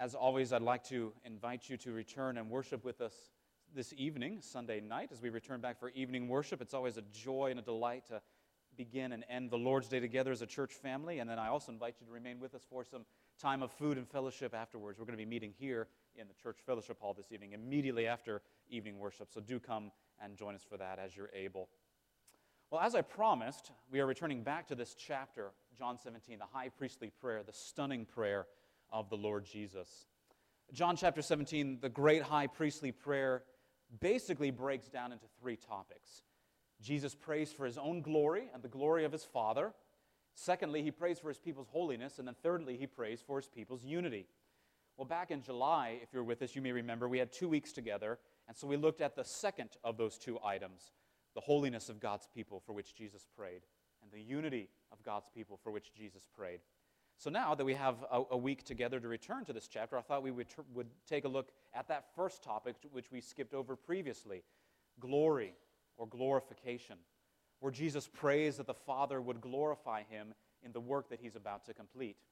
As always, I'd like to invite you to return and worship with us this evening, Sunday night, as we return back for evening worship. It's always a joy and a delight to begin and end the Lord's Day together as a church family. And then I also invite you to remain with us for some time of food and fellowship afterwards. We're going to be meeting here in the church fellowship hall this evening, immediately after evening worship. So do come and join us for that as you're able. Well, as I promised, we are returning back to this chapter, John 17, the high priestly prayer, the stunning prayer of the Lord Jesus. John chapter 17, the great high priestly prayer, basically breaks down into three topics. Jesus prays for his own glory and the glory of his Father. Secondly, he prays for his people's holiness. And then thirdly, he prays for his people's unity. Well, back in July, if you're with us, you may remember, we had 2 weeks together. And so we looked at the second of those two items, the holiness of God's people for which Jesus prayed, and the unity of God's people for which Jesus prayed. So now that we have a week together to return to this chapter, I thought we would take a look at that first topic which we skipped over previously, glory or glorification, where Jesus prays that the Father would glorify him in the work that he's about to complete.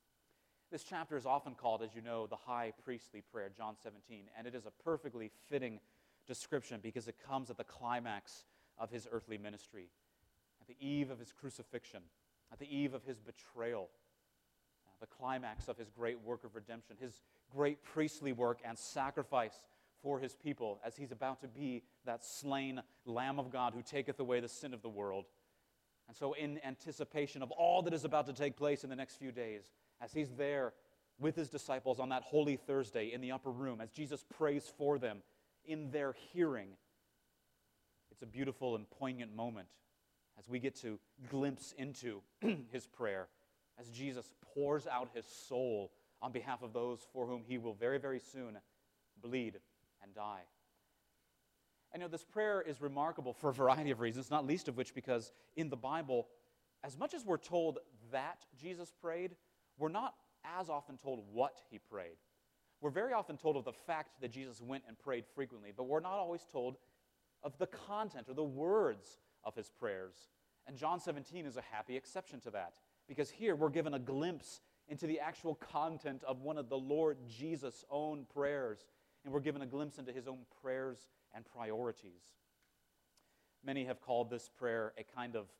This chapter is often called, as you know, the high priestly prayer, John 17, and it is a perfectly fitting description because it comes at the climax of his earthly ministry, at the eve of his crucifixion, at the eve of his betrayal, the climax of his great work of redemption, his great priestly work and sacrifice for his people as he's about to be that slain Lamb of God who taketh away the sin of the world. And so in anticipation of all that is about to take place in the next few days, as he's there with his disciples on that Holy Thursday in the upper room, as Jesus prays for them in their hearing, it's a beautiful and poignant moment as we get to glimpse into his prayer, as Jesus pours out his soul on behalf of those for whom he will very, very soon bleed and die. And this prayer is remarkable for a variety of reasons, not least of which because in the Bible, as much as we're told that Jesus prayed, we're not as often told what he prayed. We're very often told of the fact that Jesus went and prayed frequently, but we're not always told of the content or the words of his prayers. And John 17 is a happy exception to that, because here we're given a glimpse into the actual content of one of the Lord Jesus' own prayers, and we're given a glimpse into his own prayers and priorities. Many have called this prayer a kind of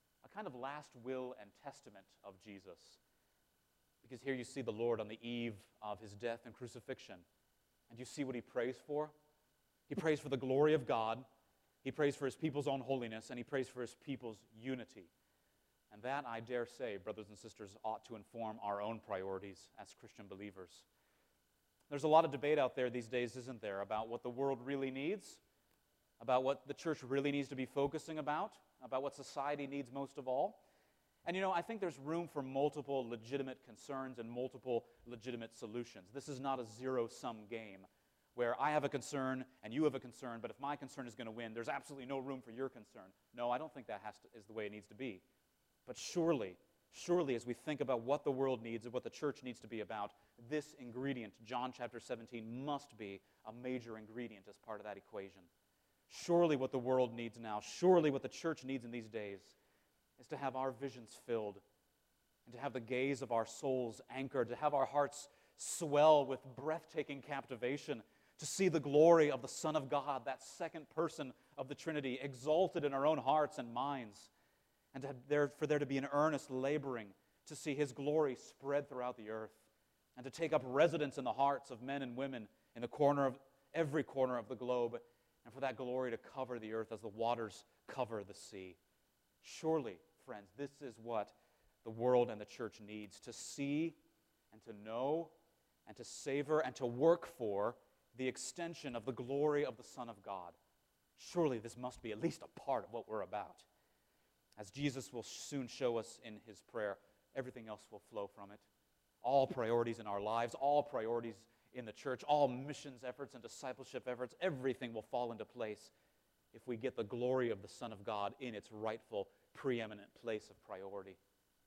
last will and testament of Jesus, because here you see the Lord on the eve of his death and crucifixion, and you see what he prays for. He prays for the glory of God, he prays for his people's own holiness, and he prays for his people's unity. And that, I dare say, brothers and sisters, ought to inform our own priorities as Christian believers. There's a lot of debate out there these days, isn't there, about what the world really needs, about what the church really needs to be focusing about what society needs most of all. And I think there's room for multiple legitimate concerns and multiple legitimate solutions. This is not a zero-sum game where I have a concern and you have a concern, but if my concern is going to win, there's absolutely no room for your concern. No, I don't think that is the way it needs to be. But surely, as we think about what the world needs and what the church needs to be about, this ingredient, John chapter 17, must be a major ingredient as part of that equation. Surely what the world needs now, surely what the church needs in these days, is to have our visions filled and to have the gaze of our souls anchored, to have our hearts swell with breathtaking captivation, to see the glory of the Son of God, that second person of the Trinity, exalted in our own hearts and minds, and for there to be an earnest laboring to see his glory spread throughout the earth, and to take up residence in the hearts of men and women in every corner of the globe, and for that glory to cover the earth as the waters cover the sea. Surely, friends, this is what the world and the church needs, to see and to know and to savor and to work for the extension of the glory of the Son of God. Surely this must be at least a part of what we're about. As Jesus will soon show us in his prayer, everything else will flow from it. All priorities in our lives, all priorities in the church, all missions efforts and discipleship efforts, everything will fall into place if we get the glory of the Son of God in its rightful, preeminent place of priority.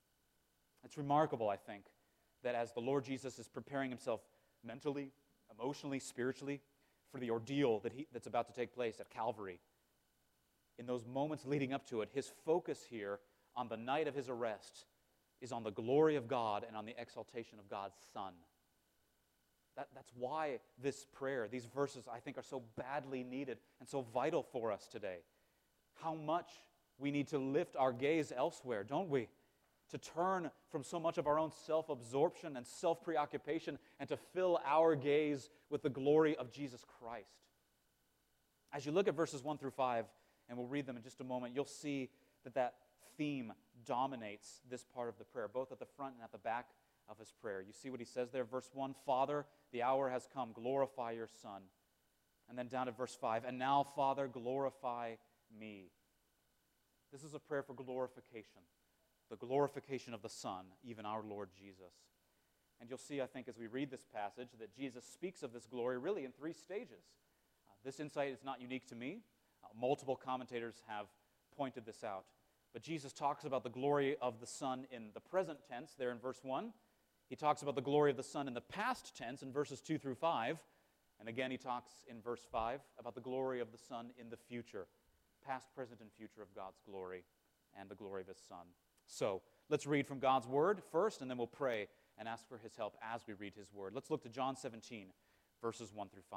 It's remarkable, I think, that as the Lord Jesus is preparing himself mentally, emotionally, spiritually, for the ordeal that's about to take place at Calvary, in those moments leading up to it, his focus here on the night of his arrest is on the glory of God and on the exaltation of God's Son. That's why this prayer, these verses, I think, are so badly needed and so vital for us today. How much we need to lift our gaze elsewhere, don't we? To turn from so much of our own self-absorption and self-preoccupation and to fill our gaze with the glory of Jesus Christ. As you look at verses 1 through 5, and we'll read them in just a moment, you'll see that theme dominates this part of the prayer, both at the front and at the back of his prayer. You see what he says there? Verse 1, Father, the hour has come, glorify your Son. And then down to verse 5, and now, Father, glorify me. This is a prayer for glorification, the glorification of the Son, even our Lord Jesus. And you'll see, I think, as we read this passage, that Jesus speaks of this glory really in three stages. This insight is not unique to me. Multiple commentators have pointed this out. But Jesus talks about the glory of the Son in the present tense there in verse 1. He talks about the glory of the Son in the past tense in verses 2 through 5. And again, he talks in verse 5 about the glory of the Son in the future, past, present, and future of God's glory and the glory of his Son. So, let's read from God's Word first, and then we'll pray and ask for his help as we read his Word. Let's look to John 17, verses 1 through 5.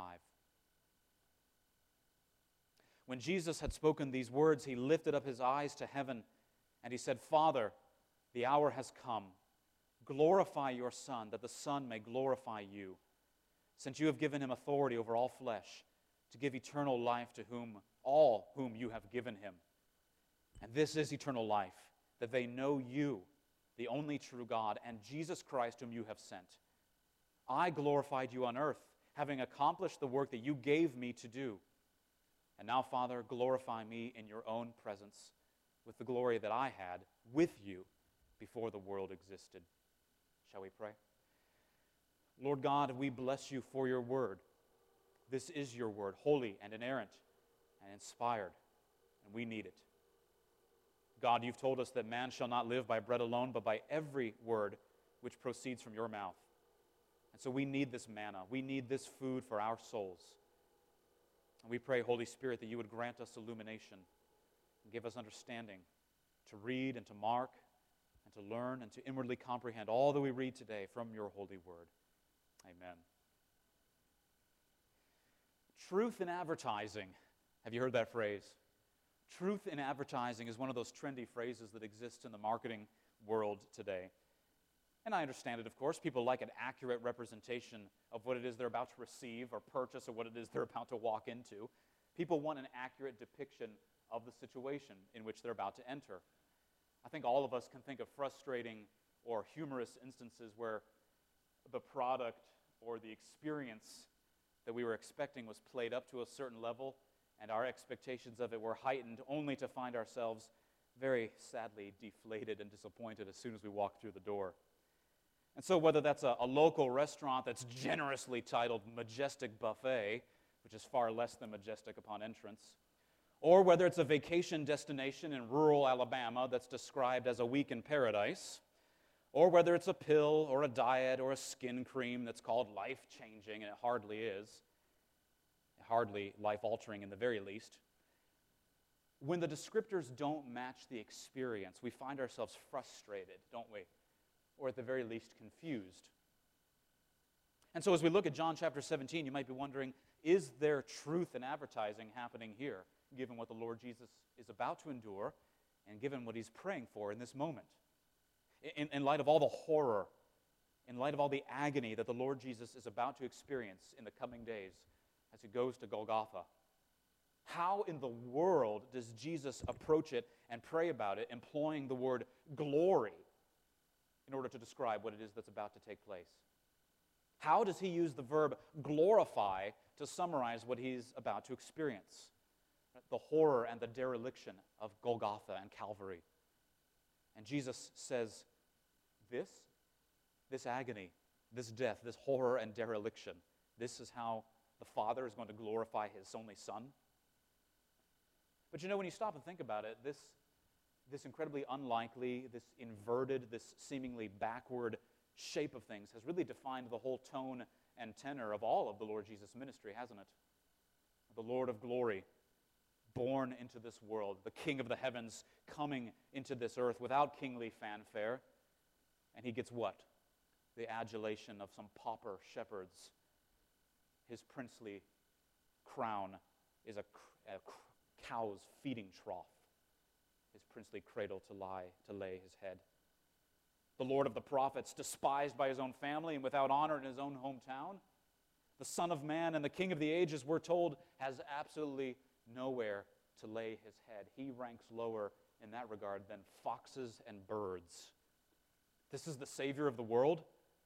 When Jesus had spoken these words, he lifted up his eyes to heaven, and he said, Father, the hour has come. Glorify your Son, that the Son may glorify you, since you have given him authority over all flesh, to give eternal life to all whom you have given him. And this is eternal life, that they know you, the only true God, and Jesus Christ whom you have sent. I glorified you on earth, having accomplished the work that you gave me to do. And now, Father, glorify me in your own presence with the glory that I had with you before the world existed. Shall we pray? Lord God, we bless you for your word. This is your word, holy and inerrant and inspired, and we need it. God, you've told us that man shall not live by bread alone, but by every word which proceeds from your mouth. And so we need this manna. We need this food for our souls. And we pray, Holy Spirit, that you would grant us illumination and give us understanding to read and to mark and to learn and to inwardly comprehend all that we read today from your holy word. Amen. Truth in advertising. Have you heard that phrase? Truth in advertising is one of those trendy phrases that exists in the marketing world today. And I understand it, of course. People like an accurate representation of what it is they're about to receive or purchase or what it is they're about to walk into. People want an accurate depiction of the situation in which they're about to enter. I think all of us can think of frustrating or humorous instances where the product or the experience that we were expecting was played up to a certain level, and our expectations of it were heightened, only to find ourselves very sadly deflated and disappointed as soon as we walked through the door. And so whether that's a local restaurant that's generously titled Majestic Buffet, which is far less than majestic upon entrance, or whether it's a vacation destination in rural Alabama that's described as a week in paradise, or whether it's a pill or a diet or a skin cream that's called life-changing, and it hardly is, hardly life-altering in the very least, when the descriptors don't match the experience, we find ourselves frustrated, don't we? Or at the very least confused. And so as we look at John chapter 17, you might be wondering, is there truth in advertising happening here, given what the Lord Jesus is about to endure and given what he's praying for in this moment? In light of all the horror, in light of all the agony that the Lord Jesus is about to experience in the coming days as he goes to Golgotha, how in the world does Jesus approach it and pray about it, employing the word glory in order to describe what it is that's about to take place? How does he use the verb glorify to summarize what he's about to experience? The horror and the dereliction of Golgotha and Calvary. And Jesus says, this agony, this death, this horror and dereliction, this is how the Father is going to glorify his only Son. But you know, when you stop and think about it, this incredibly unlikely, this inverted, this seemingly backward shape of things has really defined the whole tone and tenor of all of the Lord Jesus' ministry, hasn't it? The Lord of glory, born into this world, the King of the heavens coming into this earth without kingly fanfare, and he gets what? The adulation of some pauper shepherds his princely crown is a cow's feeding trough, his princely cradle to lay his head. The Lord of the prophets, despised by his own family and without honor in his own hometown. The Son of Man and the King of the ages, we're told, has absolutely nowhere to lay his head. He ranks lower in that regard than foxes and birds. This is the Savior of the world,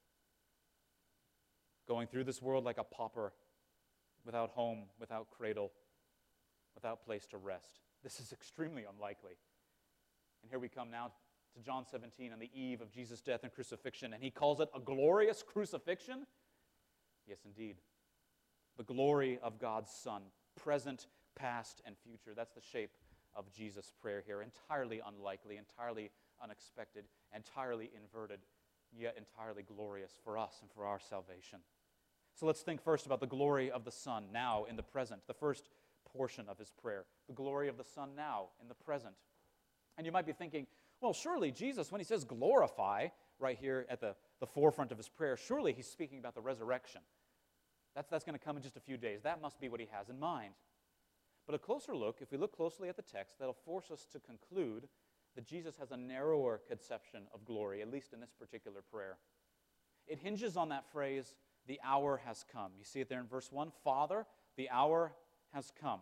going through this world like a pauper, without home, without cradle, without place to rest. This is extremely unlikely. And here we come now to John 17 on the eve of Jesus' death and crucifixion, and he calls it a glorious crucifixion. Yes, indeed. The glory of God's Son, present, past, and future. That's the shape of Jesus' prayer here. Entirely unlikely, entirely unexpected, entirely inverted, yet entirely glorious for us and for our salvation. So let's think first about the glory of the Son now in the present, the first portion of his prayer. The glory of the Son now in the present. And you might be thinking, well, surely Jesus, when he says glorify right here at the forefront of his prayer, surely he's speaking about the resurrection. That's going to come in just a few days. That must be what he has in mind. But a closer look, if we look closely at the text, that'll force us to conclude that Jesus has a narrower conception of glory, at least in this particular prayer. It hinges on that phrase, the hour has come. You see it there in verse 1. Father, the hour has come.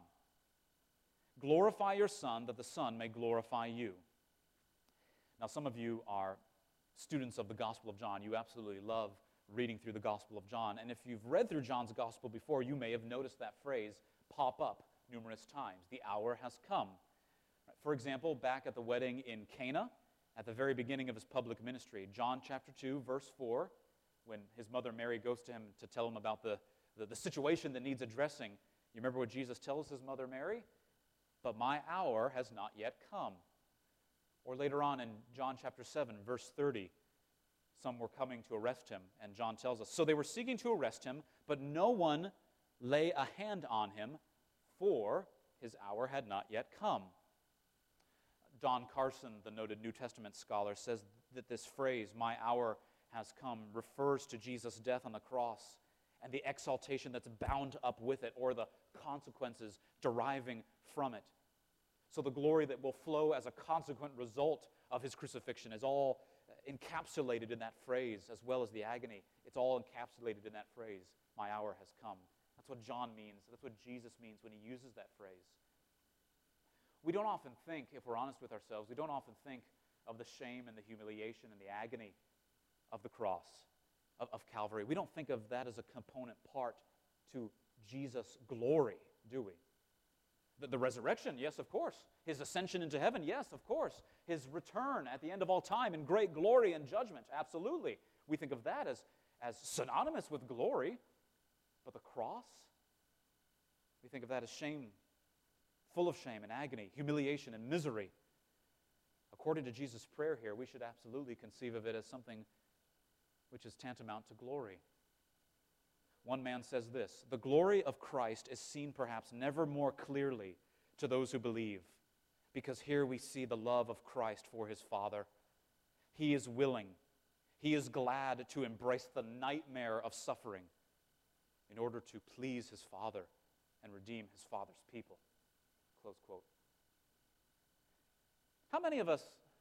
Glorify your Son, that the Son may glorify you. Now, some of you are students of the Gospel of John. You absolutely love reading through the Gospel of John. And if you've read through John's Gospel before, you may have noticed that phrase pop up numerous times. The hour has come. For example, back at the wedding in Cana, at the very beginning of his public ministry, John chapter 2, verse 4, when his mother Mary goes to him to tell him about the situation that needs addressing, you remember what Jesus tells his mother Mary? But my hour has not yet come. Or later on in John chapter 7, verse 30, some were coming to arrest him, and John tells us, so they were seeking to arrest him, but no one lay a hand on him, for his hour had not yet come. Don Carson, the noted New Testament scholar, says that this phrase, my hour has come, refers to Jesus' death on the cross and the exaltation that's bound up with it, or the consequences deriving from it. So the glory that will flow as a consequent result of his crucifixion is all encapsulated in that phrase, as well as the agony. It's all encapsulated in that phrase, my hour has come. That's what John means. That's what Jesus means when he uses that phrase. We don't often think, if we're honest with ourselves, we don't often think of the shame and the humiliation and the agony of the cross, of Calvary. We don't think of that as a component part to Jesus' glory, do we? The resurrection, yes, of course. His ascension into heaven, yes, of course. His return at the end of all time in great glory and judgment, absolutely. We think of that as synonymous with glory. But the cross, we think of that as shame, full of shame and agony, humiliation and misery. According to Jesus' prayer here, we should absolutely conceive of it as something which is tantamount to glory. One man says this, the glory of Christ is seen perhaps never more clearly to those who believe, because here we see the love of Christ for his Father. He is willing, he is glad to embrace the nightmare of suffering in order to please his Father and redeem his Father's people. Close quote. How many of us,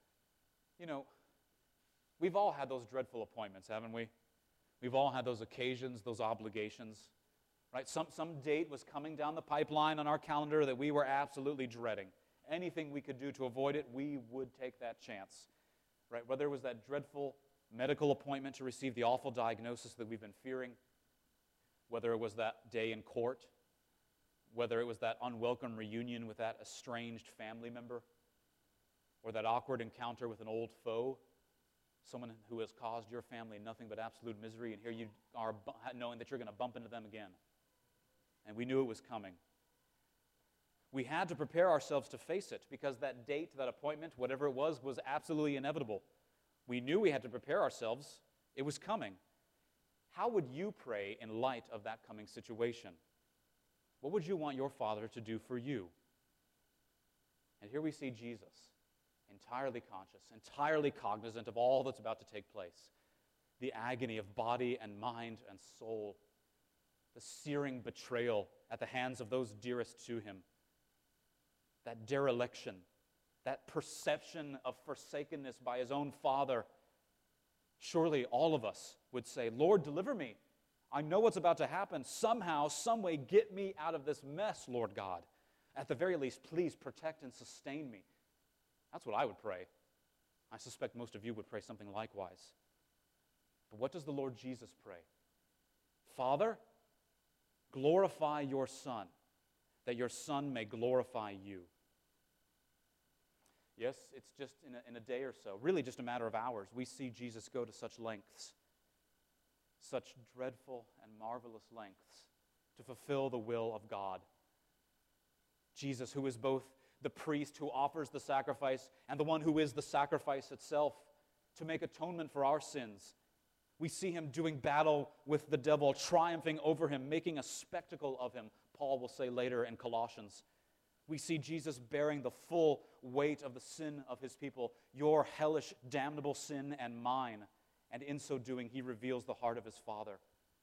we've all had those dreadful appointments, haven't we? We've all had those occasions, those obligations, right? Some date was coming down the pipeline on our calendar that we were absolutely dreading. Anything we could do to avoid it, we would take that chance, right? Whether it was that dreadful medical appointment to receive the awful diagnosis that we've been fearing, whether it was that day in court, whether it was that unwelcome reunion with that estranged family member, or that awkward encounter with an old foe, someone who has caused your family nothing but absolute misery, and here you are knowing that you're going to bump into them again. And we knew it was coming. We had to prepare ourselves to face it, because that date, that appointment, whatever it was absolutely inevitable. We knew we had to prepare ourselves. It was coming. How would you pray in light of that coming situation? What would you want your Father to do for you? And here we see Jesus, entirely conscious, entirely cognizant of all that's about to take place. The agony of body and mind and soul. the searing betrayal at the hands of those dearest to him, that dereliction, that perception of forsakenness by his own Father, surely all of us would say, Lord, deliver me. I know what's about to happen. Somehow, some way, get me out of this mess, Lord God. At the very least, please protect and sustain me. That's what I would pray. I suspect most of you would pray something likewise. But what does the Lord Jesus pray? Father, glorify your Son, that your Son may glorify you. Yes, it's just in a day or so, really just a matter of hours, we see Jesus go to such lengths, such dreadful and marvelous lengths, to fulfill the will of God. Jesus, who is both the priest who offers the sacrifice and the one who is the sacrifice itself to make atonement for our sins. We see him doing battle with the devil, triumphing over him, making a spectacle of him, Paul will say later in Colossians. We see Jesus bearing the full weight of the sin of his people, your hellish, damnable sin and mine. And in so doing, he reveals the heart of his Father.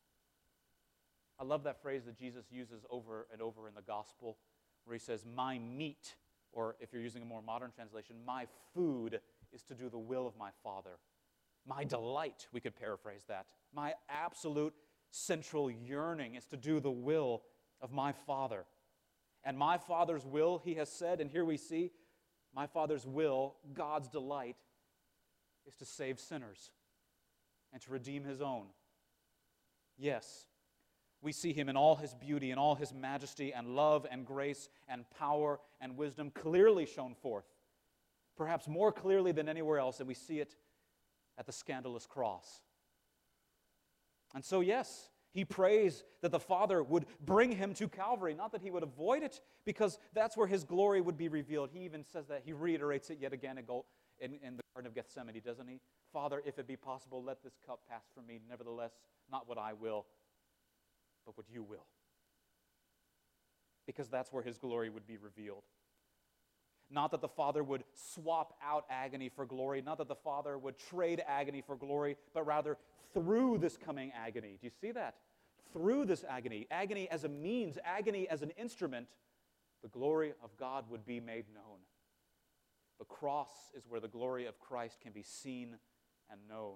I love that phrase that Jesus uses over and over in the gospel, where he says, my meat, or if you're using a more modern translation, my food is to do the will of my Father. My delight, we could paraphrase that. My absolute central yearning is to do the will of my Father. And my Father's will, he has said, and here we see, my Father's will, God's delight, is to save sinners and to redeem his own. Yes, we see him in all his beauty and all his majesty and love and grace and power and wisdom clearly shown forth, perhaps more clearly than anywhere else, and we see it at the scandalous cross. And so, yes, he prays that the Father would bring him to Calvary, not that he would avoid it, because that's where his glory would be revealed. He even says that, he reiterates it yet again in the Garden of Gethsemane, doesn't he? Father, if it be possible, let this cup pass from me. Nevertheless, not what I will, but what you will. Because that's where his glory would be revealed. Not that the Father would swap out agony for glory, not that the Father would trade agony for glory, but rather through this coming agony. Do you see that? Through this agony, agony as a means, agony as an instrument, the glory of God would be made known. The cross is where the glory of Christ can be seen and known.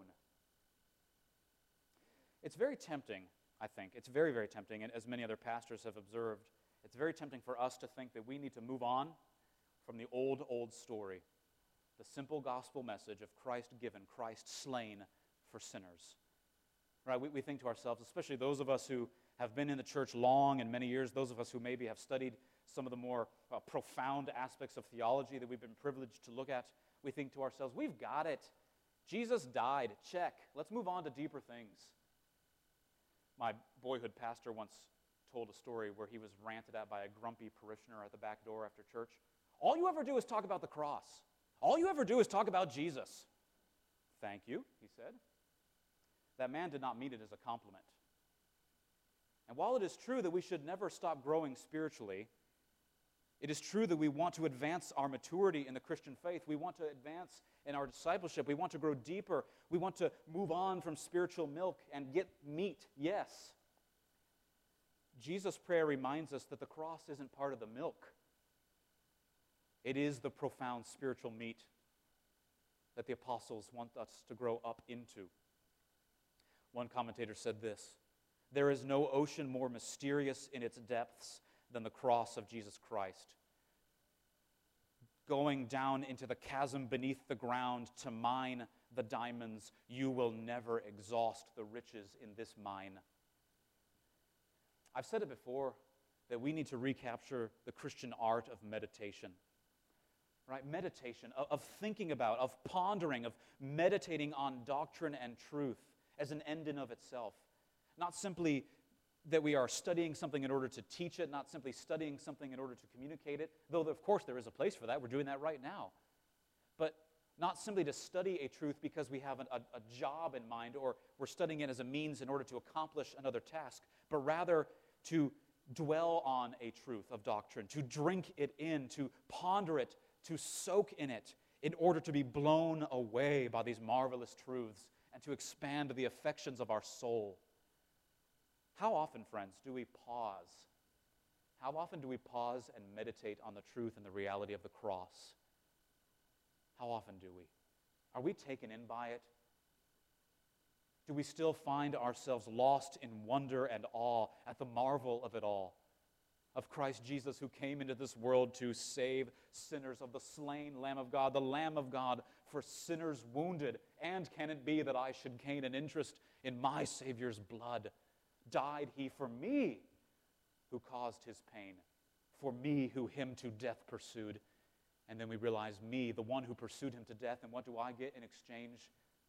It's very tempting, I think. It's very, very tempting, and as many other pastors have observed, it's very tempting for us to think that we need to move on from the old story, the simple gospel message of Christ given, Christ slain for sinners. Right? We think to ourselves, especially those of us who have been in the church long and many years, those of us who maybe have studied some of the more profound aspects of theology that we've been privileged to look at, we think to ourselves, we've got it. Jesus died. Check. Let's move on to deeper things. My boyhood pastor once told a story where he was ranted at by a grumpy parishioner at the back door after church. All you ever do is talk about the cross. All you ever do is talk about Jesus. Thank you, he said. That man did not mean it as a compliment. And while it is true that we should never stop growing spiritually, it is true that we want to advance our maturity in the Christian faith. We want to advance in our discipleship. We want to grow deeper. We want to move on from spiritual milk and get meat. Yes. Jesus' prayer reminds us that the cross isn't part of the milk. It is the profound spiritual meat that the apostles want us to grow up into. One commentator said this: there is no ocean more mysterious in its depths than the cross of Jesus Christ. Going down into the chasm beneath the ground to mine the diamonds, you will never exhaust the riches in this mine. I've said it before that we need to recapture the Christian art of meditation. Right? Meditation, of thinking about, of pondering, of meditating on doctrine and truth as an end in of itself. Not simply that we are studying something in order to teach it, not simply studying something in order to communicate it, though of course there is a place for that. We're doing that right now. But not simply to study a truth because we have a job in mind, or we're studying it as a means in order to accomplish another task, but rather to dwell on a truth of doctrine, to drink it in, to ponder it, to soak in it in order to be blown away by these marvelous truths and to expand the affections of our soul. How often, friends, do we pause? How often do we pause and meditate on the truth and the reality of the cross? How often do we? Are we taken in by it? Do we still find ourselves lost in wonder and awe at the marvel of it all? Of Christ Jesus, who came into this world to save sinners, of the slain Lamb of God, the Lamb of God for sinners wounded. And can it be that I should gain an interest in my Savior's blood? Died he for me, who caused his pain, for me who him to death pursued. And then we realize me, the one who pursued him to death, and what do I get in exchange?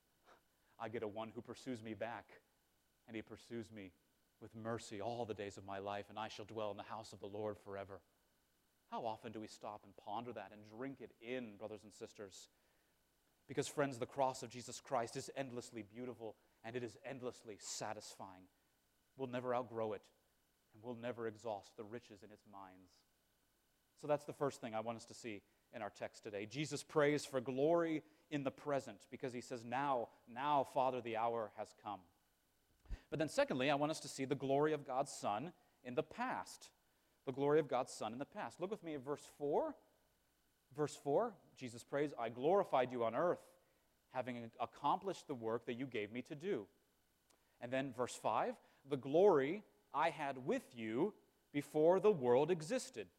I get a one who pursues me back, and he pursues me with mercy all the days of my life, and I shall dwell in the house of the Lord forever. How often do we stop and ponder that and drink it in, brothers and sisters? Because, friends, the cross of Jesus Christ is endlessly beautiful, and it is endlessly satisfying. We'll never outgrow it, and we'll never exhaust the riches in its mines. So that's the first thing I want us to see in our text today. Jesus prays for glory in the present because he says, now, Father, the hour has come. But then secondly, I want us to see the glory of God's Son in the past. The glory of God's Son in the past. Look with me at verse 4. Verse 4, Jesus prays, I glorified you on earth, having accomplished the work that you gave me to do. And then verse 5, the glory I had with you before the world existed.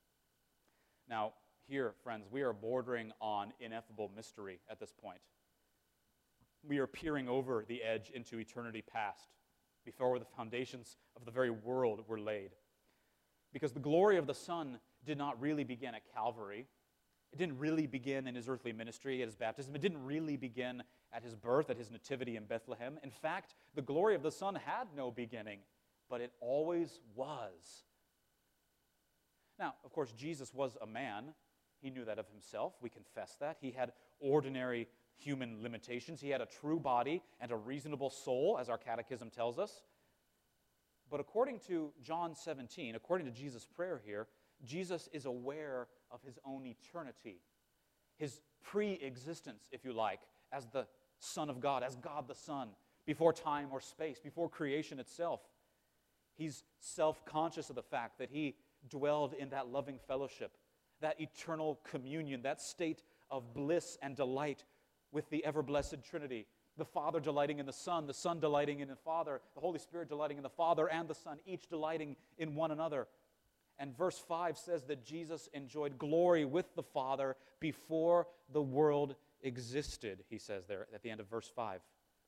Now, here, friends, we are bordering on ineffable mystery at this point. We are peering over the edge into eternity past, before the foundations of the very world were laid. Because the glory of the Son did not really begin at Calvary. It didn't really begin in his earthly ministry, at his baptism. It didn't really begin at his birth, at his nativity in Bethlehem. In fact, the glory of the Son had no beginning, but it always was. Now, of course, Jesus was a man. He knew that of himself. We confess that. He had ordinary human limitations. He had a true body and a reasonable soul, as our catechism tells us. But according to John 17, according to Jesus' prayer here, Jesus is aware of his own eternity, his pre-existence, if you like, as the Son of God, as God the Son, before time or space, before creation itself. He's self-conscious of the fact that he dwelled in that loving fellowship, that eternal communion, that state of bliss and delight with the ever-blessed Trinity, the Father delighting in the Son delighting in the Father, the Holy Spirit delighting in the Father and the Son, each delighting in one another. And verse 5 says that Jesus enjoyed glory with the Father before the world existed, he says there at the end of verse 5.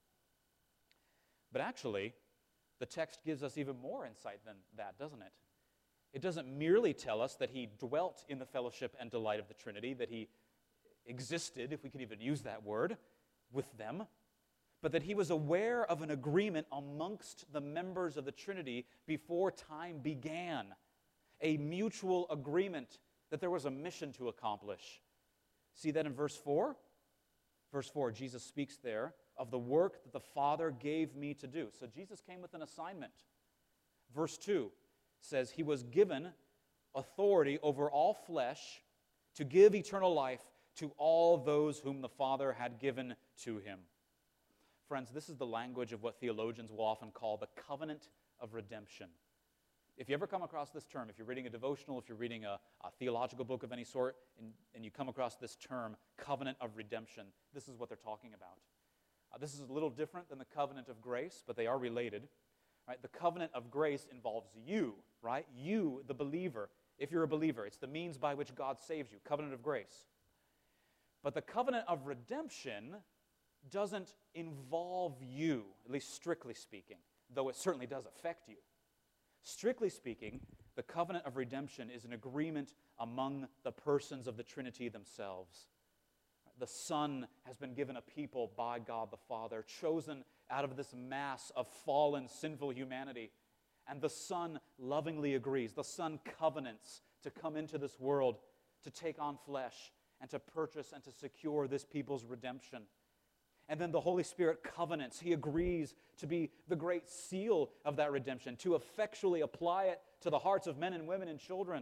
But actually, the text gives us even more insight than that, doesn't it? It doesn't merely tell us that he dwelt in the fellowship and delight of the Trinity, that he existed, if we can even use that word, with them, but that he was aware of an agreement amongst the members of the Trinity before time began, a mutual agreement that there was a mission to accomplish. See that in verse 4? Verse 4, Jesus speaks there of the work that the Father gave me to do. So Jesus came with an assignment. Verse 2 says, he was given authority over all flesh to give eternal life to all those whom the Father had given to him. Friends, this is the language of what theologians will often call the covenant of redemption. If you ever come across this term, if you're reading a devotional, if you're reading a theological book of any sort, and you come across this term, covenant of redemption, this is what they're talking about. This is a little different than the covenant of grace, but they are related. Right? The covenant of grace involves you, right? You, the believer. If you're a believer, it's the means by which God saves you, covenant of grace. But the covenant of redemption doesn't involve you, at least strictly speaking, though it certainly does affect you. Strictly speaking, the covenant of redemption is an agreement among the persons of the Trinity themselves. The Son has been given a people by God the Father, chosen out of this mass of fallen, sinful humanity. And the Son lovingly agrees, the Son covenants to come into this world, to take on flesh, and to purchase and to secure this people's redemption. And then the Holy Spirit covenants. He agrees to be the great seal of that redemption, to effectually apply it to the hearts of men and women and children.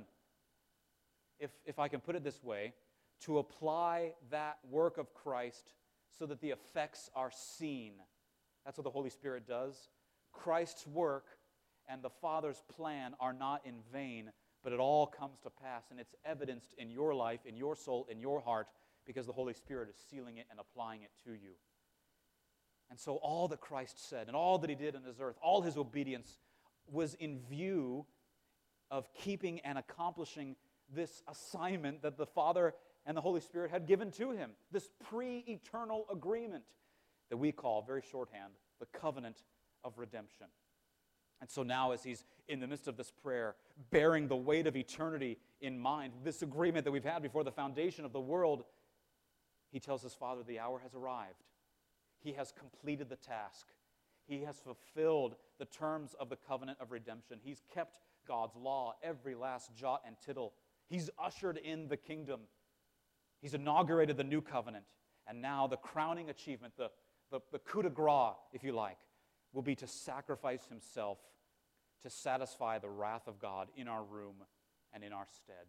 If I can put it this way, to apply that work of Christ so that the effects are seen. That's what the Holy Spirit does. Christ's work and the Father's plan are not in vain, but it all comes to pass, and it's evidenced in your life, in your soul, in your heart, because the Holy Spirit is sealing it and applying it to you. And so all that Christ said, and all that He did on this earth, all His obedience was in view of keeping and accomplishing this assignment that the Father and the Holy Spirit had given to Him, this pre-eternal agreement that we call, very shorthand, the covenant of redemption. And so now, as He's in the midst of this prayer, bearing the weight of eternity in mind, this agreement that we've had before the foundation of the world, He tells His Father the hour has arrived. He has completed the task. He has fulfilled the terms of the covenant of redemption. He's kept God's law, every last jot and tittle. He's ushered in the kingdom. He's inaugurated the new covenant. And now the crowning achievement, the coup de grace, if you like, will be to sacrifice Himself to satisfy the wrath of God in our room and in our stead.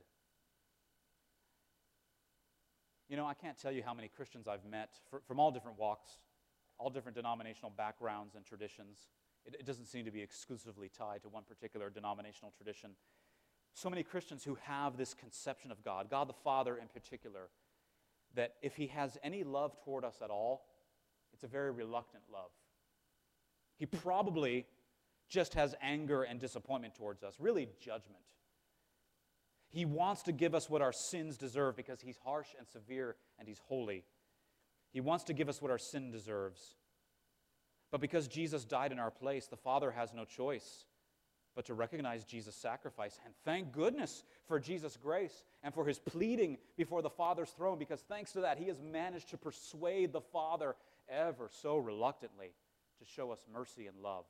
You know, I can't tell you how many Christians I've met from all different walks, all different denominational backgrounds and traditions. It doesn't seem to be exclusively tied to one particular denominational tradition. So many Christians who have this conception of God, God the Father in particular, that if He has any love toward us at all, it's a very reluctant love. He probably just has anger and disappointment towards us, really judgment. He wants to give us what our sins deserve because He's harsh and severe and He's holy. He wants to give us what our sin deserves. But because Jesus died in our place, the Father has no choice but to recognize Jesus' sacrifice. And thank goodness for Jesus' grace and for His pleading before the Father's throne, because thanks to that, He has managed to persuade the Father ever so reluctantly to show us mercy and love.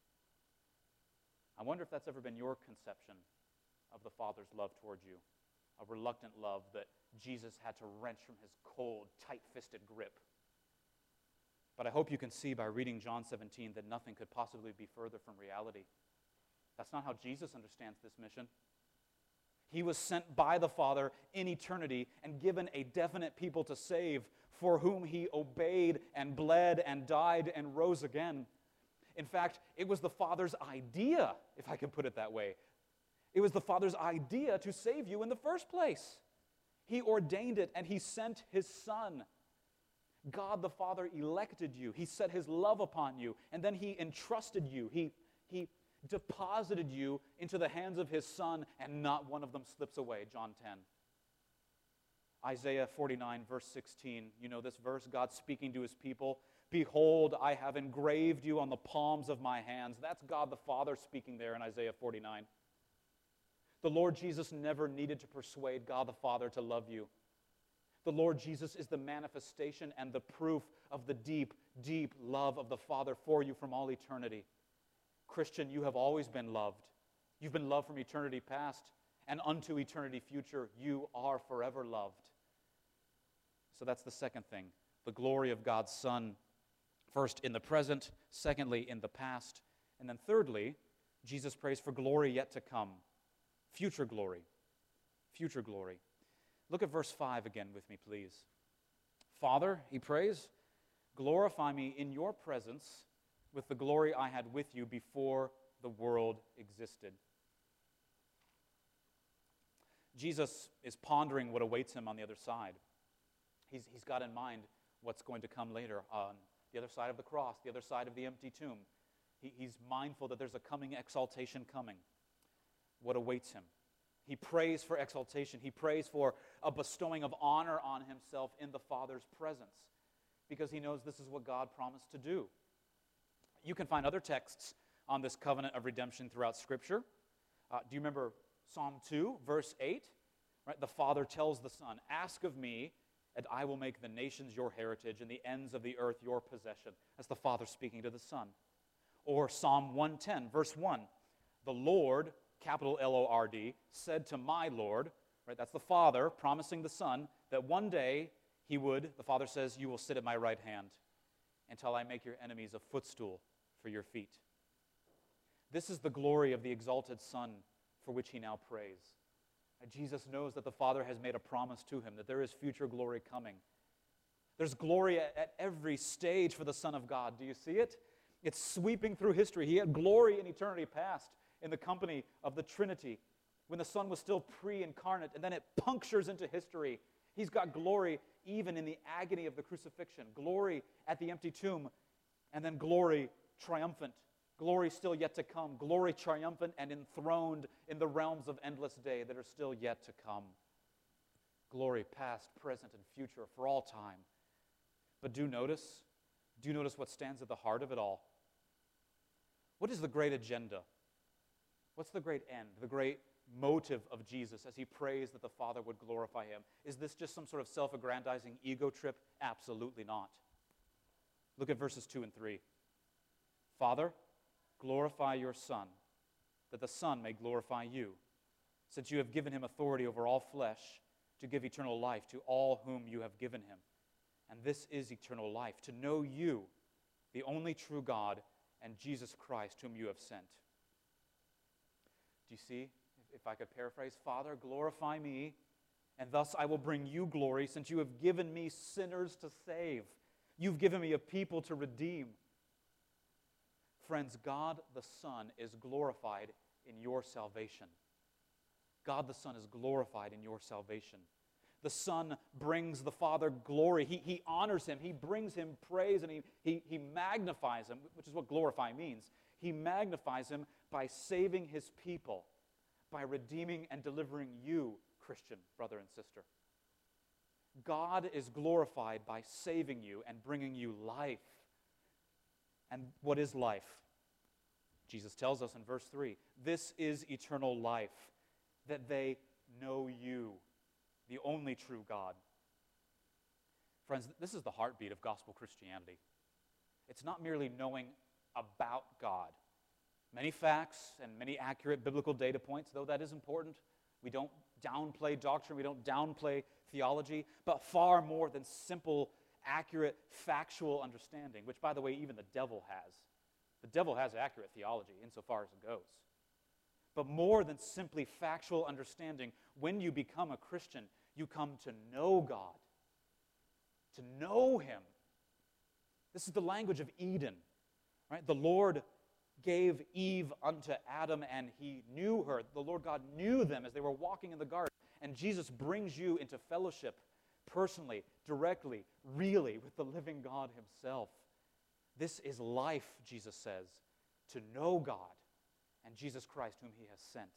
I wonder if that's ever been your conception of the Father's love towards you, a reluctant love that Jesus had to wrench from His cold, tight-fisted grip. But I hope you can see by reading John 17 that nothing could possibly be further from reality. That's not how Jesus understands this mission. He was sent by the Father in eternity and given a definite people to save, for whom He obeyed and bled and died and rose again. In fact, it was the Father's idea, if I can put it that way. It was the Father's idea to save you in the first place. He ordained it, and He sent His Son. God the Father elected you. He set His love upon you, and then He entrusted you. He deposited you into the hands of His Son, and not one of them slips away, John 10. Isaiah 49, verse 16, you know this verse, God speaking to His people, "Behold, I have engraved you on the palms of my hands." That's God the Father speaking there in Isaiah 49. The Lord Jesus never needed to persuade God the Father to love you. The Lord Jesus is the manifestation and the proof of the deep, deep love of the Father for you from all eternity. Christian, you have always been loved. You've been loved from eternity past, and unto eternity future, you are forever loved. So that's the second thing, the glory of God's Son. First, in the present. Secondly, in the past. And then thirdly, Jesus prays for glory yet to come. Future glory. Future glory. Look at verse 5 again with me, please. Father, He prays, glorify me in your presence with the glory I had with you before the world existed. Jesus is pondering what awaits Him on the other side. He's got in mind what's going to come later on the other side of the cross, the other side of the empty tomb. He's mindful that there's a coming exaltation coming. What awaits Him? He prays for exaltation. He prays for a bestowing of honor on Himself in the Father's presence, because He knows this is what God promised to do. You can find other texts on this covenant of redemption throughout Scripture. Do you remember Psalm 2, verse 8? Right? The Father tells the Son, "Ask of me, and I will make the nations your heritage and the ends of the earth your possession." That's the Father speaking to the Son. Or Psalm 110, verse 1. The Lord, capital L-O-R-D, said to my Lord, right? That's the Father promising the Son that one day He would, the Father says, "You will sit at my right hand until I make your enemies a footstool for your feet." This is the glory of the exalted Son for which He now prays. Jesus knows that the Father has made a promise to Him, that there is future glory coming. There's glory at every stage for the Son of God. Do you see it? It's sweeping through history. He had glory in eternity past in the company of the Trinity when the Son was still pre-incarnate, and then it punctures into history. He's got glory even in the agony of the crucifixion, glory at the empty tomb, and then glory triumphant, glory still yet to come, glory triumphant and enthroned in the realms of endless day that are still yet to come. Glory past, present, and future for all time. But do notice what stands at the heart of it all. What is the great agenda? What's the great end, the great motive of Jesus as he prays that the Father would glorify him? Is this just some sort of self-aggrandizing ego trip? Absolutely not. Look at verses 2 and 3. Father, glorify your Son, that the Son may glorify you, since you have given him authority over all flesh to give eternal life to all whom you have given him. And this is eternal life, to know you, the only true God, and Jesus Christ, whom you have sent. Do you see? If I could paraphrase, Father, glorify me, and thus I will bring you glory, since you have given me sinners to save. You've given me a people to redeem. Friends, God the Son is glorified in your salvation. God the Son is glorified in your salvation. The Son brings the Father glory. He honors him. He brings him praise, and he magnifies him, which is what glorify means. He magnifies him by saving his people, by redeeming and delivering you, Christian brother and sister. God is glorified by saving you and bringing you life. And what is life? Jesus tells us in verse 3, this is eternal life, that they know you, the only true God. Friends, this is the heartbeat of gospel Christianity. It's not merely knowing about God. Many facts and many accurate biblical data points, though that is important. We don't downplay doctrine, we don't downplay theology, but far more than simple, accurate, factual understanding, which, by the way, even the devil has. The devil has accurate theology insofar as it goes. But more than simply factual understanding, when you become a Christian, you come to know God, to know him. This is the language of Eden, right? The Lord gave Eve unto Adam, and he knew her. The Lord God knew them as they were walking in the garden. And Jesus brings you into fellowship personally, directly, really with the living God himself. This is life, Jesus says, to know God and Jesus Christ whom he has sent.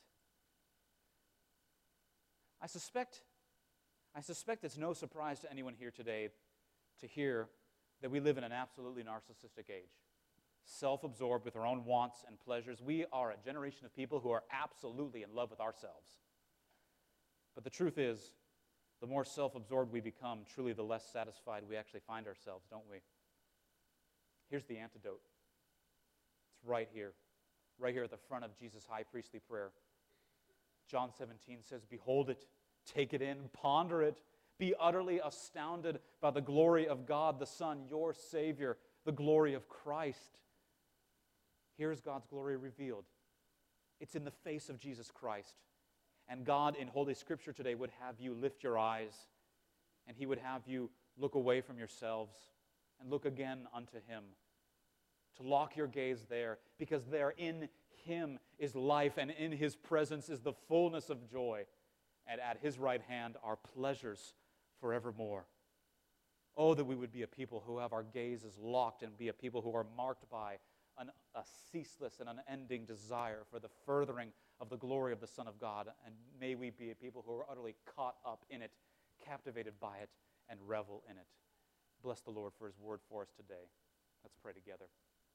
I suspect it's no surprise to anyone here today to hear that we live in an absolutely narcissistic age. Self-absorbed with our own wants and pleasures. We are a generation of people who are absolutely in love with ourselves. But the truth is, the more self-absorbed we become, truly the less satisfied we actually find ourselves, don't we? Here's the antidote. It's right here at the front of Jesus' high priestly prayer. John 17 says, behold it, take it in, ponder it, be utterly astounded by the glory of God the Son, your Savior, the glory of Christ. Here's God's glory revealed. It's in the face of Jesus Christ. And God in Holy Scripture today would have you lift your eyes, and he would have you look away from yourselves and look again unto him, to lock your gaze there, because there in him is life, and in his presence is the fullness of joy, and at his right hand are pleasures forevermore. Oh, that we would be a people who have our gazes locked and be a people who are marked by a ceaseless and unending desire for the furthering of the glory of the Son of God. And may we be a people who are utterly caught up in it, captivated by it, and revel in it. Bless the Lord for his word for us today. Let's pray together.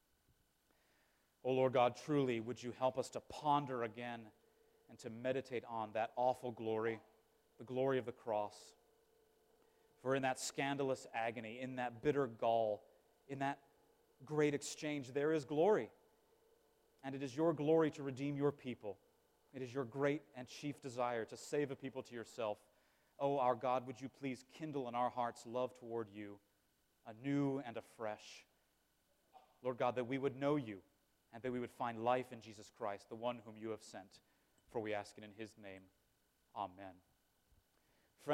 Oh Lord God, truly would you help us to ponder again and to meditate on that awful glory, the glory of the cross. For in that scandalous agony, in that bitter gall, in that great exchange, there is glory. And it is your glory to redeem your people. It is your great and chief desire to save a people to yourself. Oh, our God, would you please kindle in our hearts love toward you, anew and afresh. Lord God, that we would know you and that we would find life in Jesus Christ, the one whom you have sent. For we ask it in his name. Amen.